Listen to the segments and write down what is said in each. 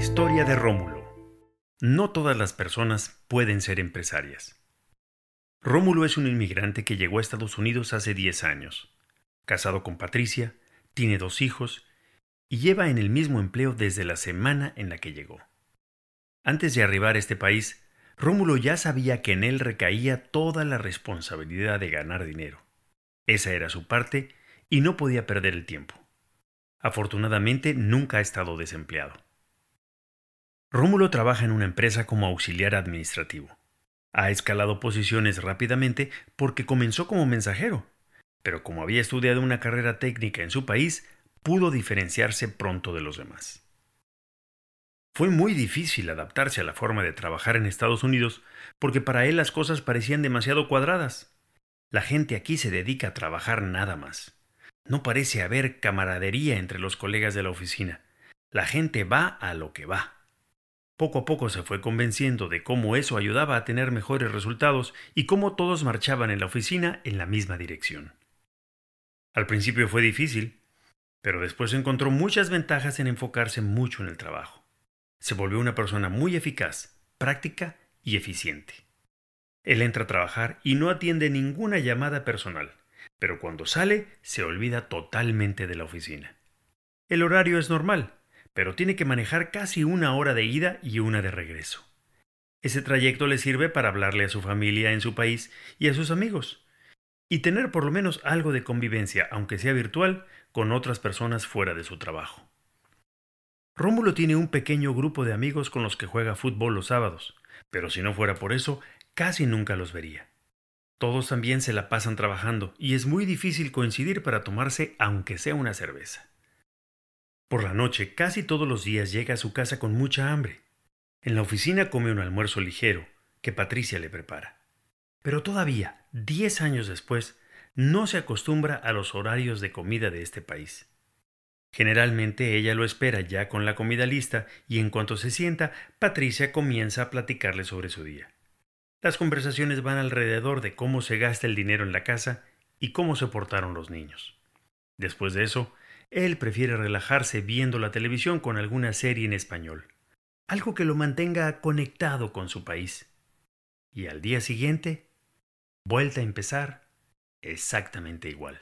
historia de Rómulo. No todas las personas pueden ser empresarias. Rómulo es un inmigrante que llegó a Estados Unidos hace 10 años. Casado con Patricia, tiene 2 hijos y lleva en el mismo empleo desde la semana en la que llegó. Antes de arribar a este país, Rómulo ya sabía que en él recaía toda la responsabilidad de ganar dinero. Esa era su parte y no podía perder el tiempo. Afortunadamente, nunca ha estado desempleado. Rómulo trabaja en una empresa como auxiliar administrativo. Ha escalado posiciones rápidamente porque comenzó como mensajero, pero como había estudiado una carrera técnica en su país, pudo diferenciarse pronto de los demás. Fue muy difícil adaptarse a la forma de trabajar en Estados Unidos porque para él las cosas parecían demasiado cuadradas. La gente aquí se dedica a trabajar nada más. No parece haber camaradería entre los colegas de la oficina. La gente va a lo que va. Poco a poco se fue convenciendo de cómo eso ayudaba a tener mejores resultados y cómo todos marchaban en la oficina en la misma dirección. Al principio fue difícil, pero después encontró muchas ventajas en enfocarse mucho en el trabajo. Se volvió una persona muy eficaz, práctica y eficiente. Él entra a trabajar y no atiende ninguna llamada personal, pero cuando sale se olvida totalmente de la oficina. El horario es normal, pero tiene que manejar casi 1 hora de ida y 1 de regreso. Ese trayecto le sirve para hablarle a su familia en su país y a sus amigos, y tener por lo menos algo de convivencia, aunque sea virtual, con otras personas fuera de su trabajo. Rómulo tiene un pequeño grupo de amigos con los que juega fútbol los sábados, pero si no fuera por eso, casi nunca los vería. Todos también se la pasan trabajando y es muy difícil coincidir para tomarse aunque sea una cerveza. Por la noche, casi todos los días llega a su casa con mucha hambre. En la oficina come un almuerzo ligero, que Patricia le prepara. Pero todavía, 10 años después, no se acostumbra a los horarios de comida de este país. Generalmente ella lo espera ya con la comida lista y en cuanto se sienta, Patricia comienza a platicarle sobre su día. Las conversaciones van alrededor de cómo se gasta el dinero en la casa y cómo se portaron los niños. Después de eso, él prefiere relajarse viendo la televisión con alguna serie en español, algo que lo mantenga conectado con su país. Y al día siguiente, vuelta a empezar exactamente igual.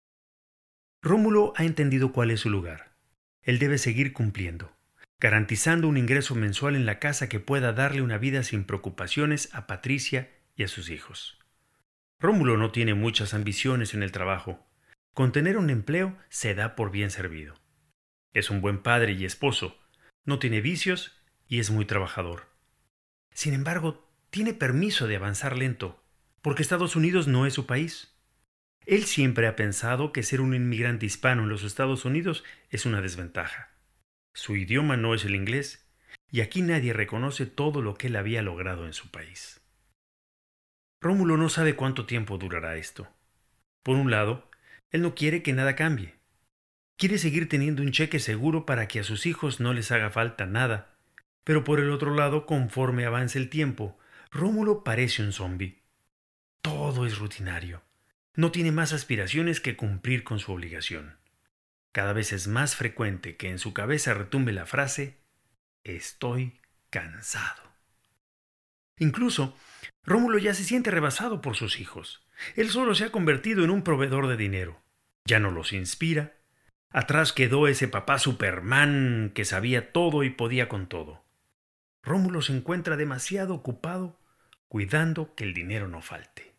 Rómulo ha entendido cuál es su lugar. Él debe seguir cumpliendo, garantizando un ingreso mensual en la casa que pueda darle una vida sin preocupaciones a Patricia y a sus hijos. Rómulo no tiene muchas ambiciones en el trabajo. Con tener un empleo se da por bien servido. Es un buen padre y esposo, no tiene vicios y es muy trabajador. Sin embargo, tiene permiso de avanzar lento, porque Estados Unidos no es su país. Él siempre ha pensado que ser un inmigrante hispano en los Estados Unidos es una desventaja. Su idioma no es el inglés, y aquí nadie reconoce todo lo que él había logrado en su país. Rómulo no sabe cuánto tiempo durará esto. Por un lado, él no quiere que nada cambie. Quiere seguir teniendo un cheque seguro para que a sus hijos no les haga falta nada, pero por el otro lado, conforme avance el tiempo, Rómulo parece un zombi. Todo es rutinario. No tiene más aspiraciones que cumplir con su obligación. Cada vez es más frecuente que en su cabeza retumbe la frase «Estoy cansado». Incluso, Rómulo ya se siente rebasado por sus hijos. Él solo se ha convertido en un proveedor de dinero. Ya no los inspira. Atrás quedó ese papá Superman que sabía todo y podía con todo. Rómulo se encuentra demasiado ocupado cuidando que el dinero no falte.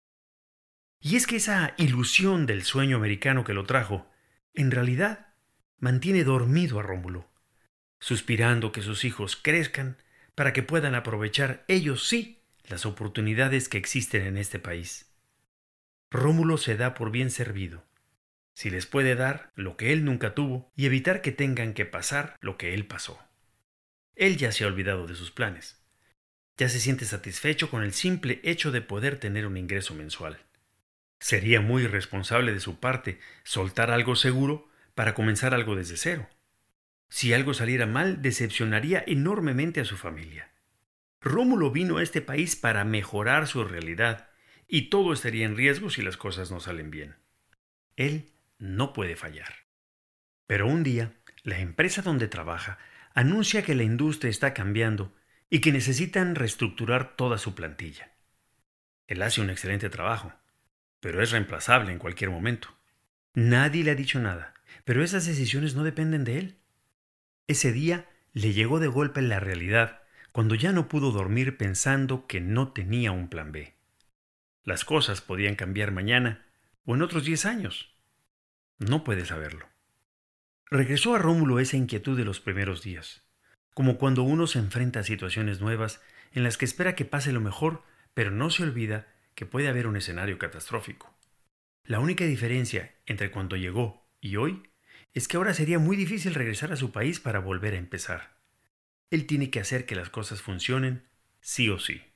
Y es que esa ilusión del sueño americano que lo trajo, en realidad, mantiene dormido a Rómulo, suspirando que sus hijos crezcan para que puedan aprovechar ellos sí las oportunidades que existen en este país. Rómulo se da por bien servido, si les puede dar lo que él nunca tuvo y evitar que tengan que pasar lo que él pasó. Él ya se ha olvidado de sus planes. Ya se siente satisfecho con el simple hecho de poder tener un ingreso mensual. Sería muy irresponsable de su parte soltar algo seguro para comenzar algo desde cero. Si algo saliera mal, decepcionaría enormemente a su familia. Rómulo vino a este país para mejorar su realidad, y todo estaría en riesgo si las cosas no salen bien. Él no puede fallar. Pero un día, la empresa donde trabaja anuncia que la industria está cambiando y que necesitan reestructurar toda su plantilla. Él hace un excelente trabajo, pero es reemplazable en cualquier momento. Nadie le ha dicho nada, pero esas decisiones no dependen de él. Ese día le llegó de golpe la realidad cuando ya no pudo dormir pensando que no tenía un plan B. Las cosas podían cambiar mañana o en otros 10 años. No puede saberlo. Regresó a Rómulo esa inquietud de los primeros días, como cuando uno se enfrenta a situaciones nuevas en las que espera que pase lo mejor, pero no se olvida que puede haber un escenario catastrófico. La única diferencia entre cuando llegó y hoy es que ahora sería muy difícil regresar a su país para volver a empezar. Él tiene que hacer que las cosas funcionen sí o sí.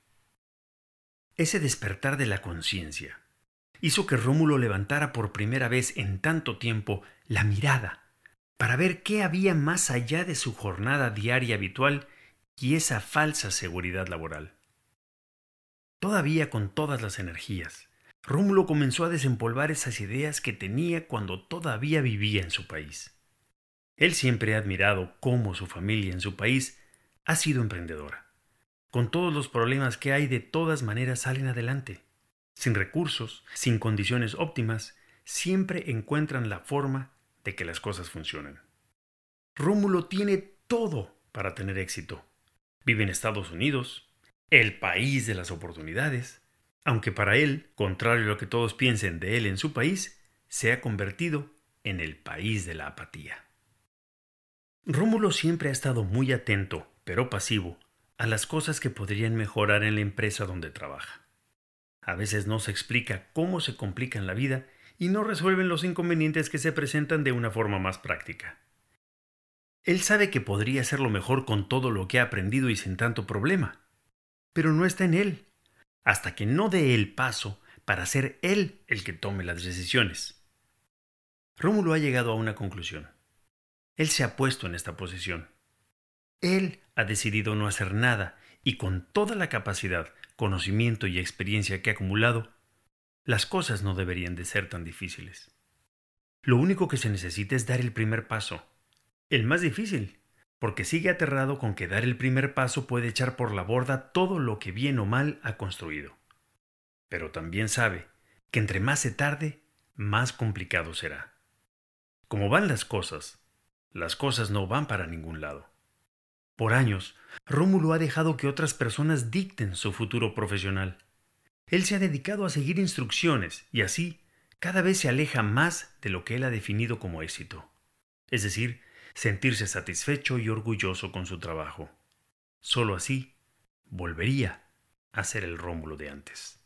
Ese despertar de la conciencia hizo que Rómulo levantara por primera vez en tanto tiempo la mirada para ver qué había más allá de su jornada diaria habitual y esa falsa seguridad laboral. Todavía con todas las energías, Rómulo comenzó a desempolvar esas ideas que tenía cuando todavía vivía en su país. Él siempre ha admirado cómo su familia en su país ha sido emprendedora. Con todos los problemas que hay, de todas maneras salen adelante. Sin recursos, sin condiciones óptimas, siempre encuentran la forma de que las cosas funcionen. Rómulo tiene todo para tener éxito. Vive en Estados Unidos, el país de las oportunidades, aunque para él, contrario a lo que todos piensen de él en su país, se ha convertido en el país de la apatía. Rómulo siempre ha estado muy atento, pero pasivo, a las cosas que podrían mejorar en la empresa donde trabaja. A veces no se explica cómo se complican la vida y no resuelven los inconvenientes que se presentan de una forma más práctica. Él sabe que podría hacerlo mejor con todo lo que ha aprendido y sin tanto problema, pero no está en él, hasta que no dé el paso para ser él el que tome las decisiones. Rómulo ha llegado a una conclusión. Él se ha puesto en esta posición. Él ha decidido no hacer nada y con toda la capacidad, conocimiento y experiencia que ha acumulado, las cosas no deberían de ser tan difíciles. Lo único que se necesita es dar el primer paso, el más difícil, porque sigue aterrado con que dar el primer paso puede echar por la borda todo lo que bien o mal ha construido. Pero también sabe que entre más se tarde, más complicado será. Como van las cosas no van para ningún lado. Por años, Rómulo ha dejado que otras personas dicten su futuro profesional. Él se ha dedicado a seguir instrucciones y así cada vez se aleja más de lo que él ha definido como éxito. Es decir, sentirse satisfecho y orgulloso con su trabajo. Solo así volvería a ser el Rómulo de antes.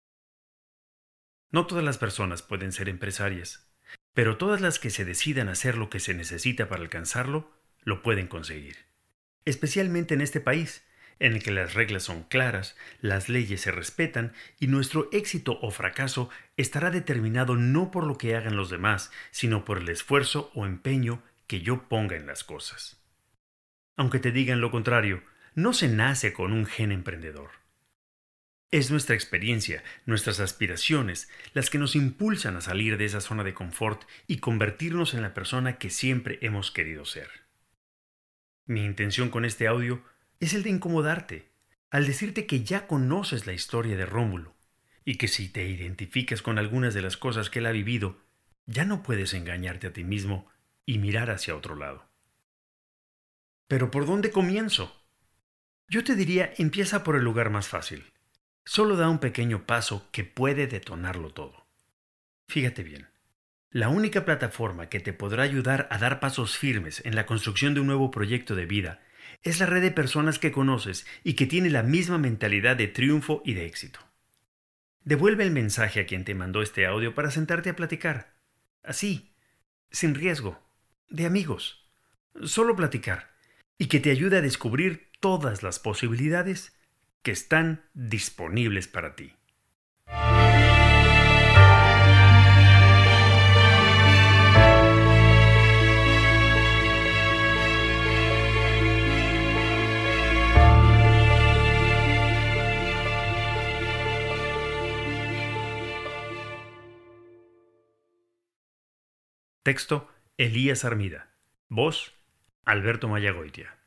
No todas las personas pueden ser empresarias, pero todas las que se decidan hacer lo que se necesita para alcanzarlo, lo pueden conseguir. Especialmente en este país, en el que las reglas son claras, las leyes se respetan y nuestro éxito o fracaso estará determinado no por lo que hagan los demás, sino por el esfuerzo o empeño que yo ponga en las cosas. Aunque te digan lo contrario, no se nace con un gen emprendedor. Es nuestra experiencia, nuestras aspiraciones, las que nos impulsan a salir de esa zona de confort y convertirnos en la persona que siempre hemos querido ser. Mi intención con este audio es el de incomodarte, al decirte que ya conoces la historia de Rómulo, y que si te identificas con algunas de las cosas que él ha vivido, ya no puedes engañarte a ti mismo y mirar hacia otro lado. ¿Pero por dónde comienzo? Yo te diría, empieza por el lugar más fácil. Solo da un pequeño paso que puede detonarlo todo. Fíjate bien, la única plataforma que te podrá ayudar a dar pasos firmes en la construcción de un nuevo proyecto de vida es la red de personas que conoces y que tiene la misma mentalidad de triunfo y de éxito. Devuelve el mensaje a quien te mandó este audio para sentarte a platicar. Así, sin riesgo, de amigos. Solo platicar y que te ayude a descubrir todas las posibilidades que están disponibles para ti. Texto: Elías Armida. Voz: Alberto Mayagoitia.